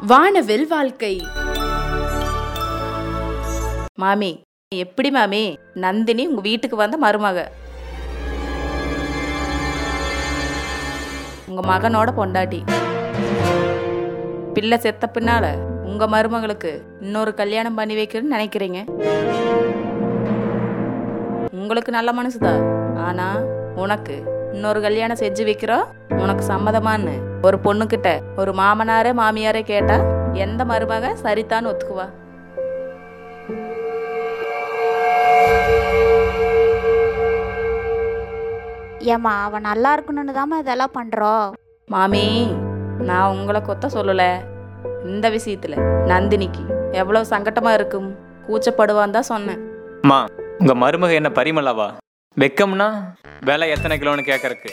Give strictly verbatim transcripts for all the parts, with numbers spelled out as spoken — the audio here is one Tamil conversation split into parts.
வானவில் வாழ்க்கை. மாமி, எப்படி மாமி நந்தினி உங்க வீட்டுக்கு வந்த மருமக, உங்க மகனோட பொண்டாட்டி. பிள்ளை செத்த பின்னால உங்க மருமகளுக்கு இன்னொரு கல்யாணம் பண்ணி வைக்கணும்னு நினைக்கிறீங்க. உங்களுக்கு நல்ல மனசுதான், ஆனா உனக்கு இன்னொரு கல்யாணம் செஞ்சு வைக்கிறோம் உனக்கு சம்மதமான்னு ஒரு பொண்ணுகிட்ட ஒரு மாமனாரே மாமியாரே கேட்டா எந்த மருமக சரித்தான்னு ஒத்துக்குவா? ஏம்மா, அவன் நல்லா இருக்கணும்னு தாம்மா இதெல்லாம் பண்றோம். மாமி, நான் உங்களை கொத்த சொல்லல. இந்த விஷயத்துல நந்தினிக்கு எவ்வளவு சங்கட்டமா இருக்கும், கூச்சப்படுவான் தான் சொன்னேன். அம்மா, உங்க மருமக என்ன பரிமளாவா? வெக்கம்னா விலை எத்தனை கிலோன்னு கேட்கறக்கு.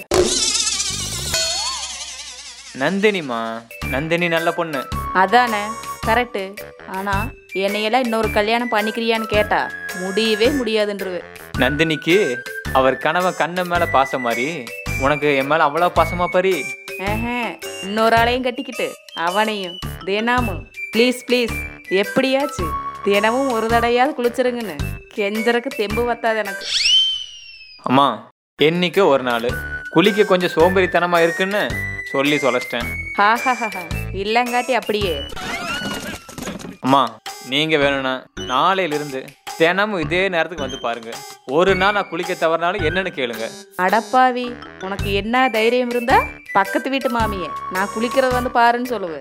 நந்தினிமா, நந்தினி நல்ல பொண்ணு. அதானே, கரெக்டு. ஆனா என்னையெல்லாம் இன்னொரு கல்யாணம் பண்ணிக்கிறியான்னு கேட்டா முடியவே முடியாதுன்றுவே. நந்தினிக்கு அவர் கணவன் கண்ணு மேல பாசம் மாதிரி உனக்கு என் மேல அவ்வளவு பாசமா பரி. இன்னொரு ஆளையும் கட்டிக்கிட்டு அவனையும் தினமும் ப்ளீஸ் ப்ளீஸ் எப்படியாச்சு தினமும் ஒரு தடையாவது குளிச்சிருங்கன்னு கெஞ்சறக்கு தெம்பு வத்தாது எனக்கு. அம்மா, என்னைக்கோ ஒரு நாள் குளிக்க கொஞ்சம் சோம்பேறித்தனமா இருக்குன்னு சொல்லி தொலைச்சிட்டேன். ஹாஹாஹா, இல்லங்காட்டி அப்படியே. அம்மா, நீங்க வேணும்னா நாளையிலிருந்து தினமும் இதே நேரத்துக்கு வந்து பாருங்க. ஒரு நாள் நான் குளிக்க தவறினாலும் என்னன்னு கேளுங்க. அடப்பாவி, உனக்கு என்ன தைரியம் இருந்தா பக்கத்து வீட்டு மாமியே நான் குளிக்கிறது வந்து பாருன்னு சொல்லுவேன்.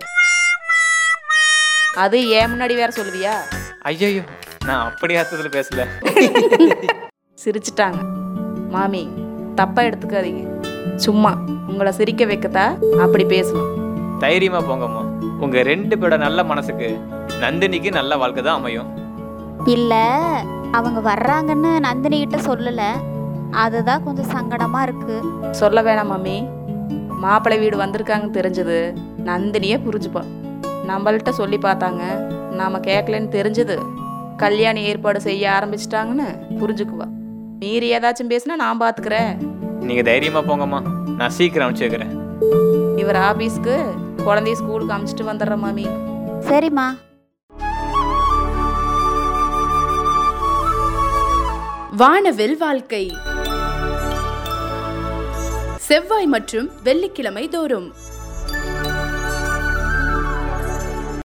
அது ஏன் முன்னாடி வேற சொல்லுவியா? ஐயோ, நான் அப்படி அர்த்தத்துல பேசல. சிரிச்சிட்டாங்க. மாமி, தப்பா எடுத்துக்காதீங்க. சும்மா உங்களை சிரிக்க வைக்கத்தா அப்படி பேசணும். தைரியமா போங்கம்மா. உங்க ரெண்டு பேரோட நல்ல மனசுக்கு நந்தினிக்கு நல்ல வாழ்க்கை தான் அமையும். இல்ல, அவங்க வர்றாங்கன்னு நந்தினி கிட்ட சொல்லல, அதுதான் கொஞ்சம் சங்கடமா இருக்கு. சொல்ல வேணாம் மாமி, மாப்பிள்ளை வீடு வந்திருக்காங்கன்னு தெரிஞ்சது நந்தினியே புரிஞ்சுப்பா. நம்மள்கிட்ட சொல்லி பார்த்தாங்க, நாம கேட்கலன்னு தெரிஞ்சது கல்யாண ஏற்பாடு செய்ய ஆரம்பிச்சிட்டாங்கன்னு புரிஞ்சுக்குவா. மீறி ஏதாச்சும் பேசினா நான் பாத்துக்கிறேன். நீங்க தைரியமா போங்கம்மா, நான் சீக்கிரம் அனுப்பிச்சு வைக்கிறேன். இவர் ஆபீஸ்க்கு குழந்தைய ஸ்கூலுக்கு அனுப்பிச்சிட்டு வந்துடுற மாமி. சரிம்மா. வானவில் வாழ்க்கை. செவ்வாய் மற்றும் வெள்ளிக்கிழமை தோறும்